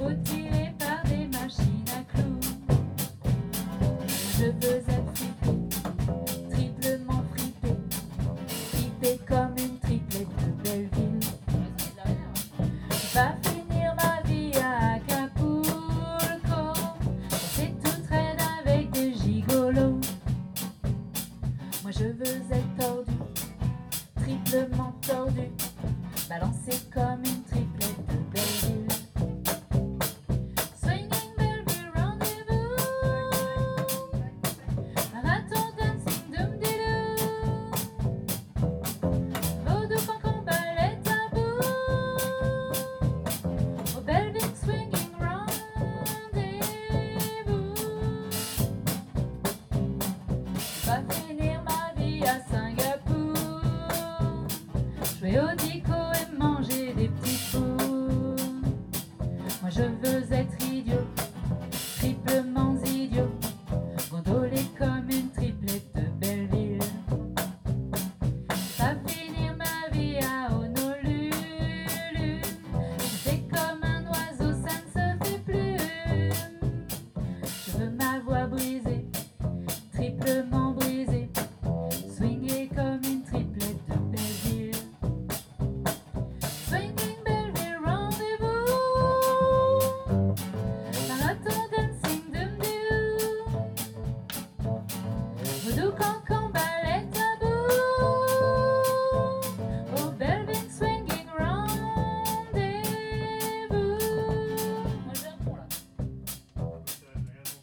tirés par des machines à clous. Je veux être fripé, triplement fripé, fripé comme une triplette de Belleville. Va finir ma vie à Acapulco, c'est tout traîne avec des gigolos. Moi je veux être tordu, triplement tordu, balancé comme une triplette de Belleville. Swinging Belleville rendez-vous, marathon dancing doom-di-doo, vaudou cancan ballet tabou, au Belleville swinging rendez-vous. Va finir ma vie à Singapour, jouer au dico et manger des petits fours. Moi je veux être idiot, triplement idiot, gondoler comme une triplette de Belleville. Va finir ma vie à Honolulu, c'est comme un oiseau, ça ne se fait plus. Je veux ma voix brisée, triplement brisée, swinguer comme une triplette de Belleville. Swinging Belleville rendez-vous, marathon dancing doom-doo, vaudou cancan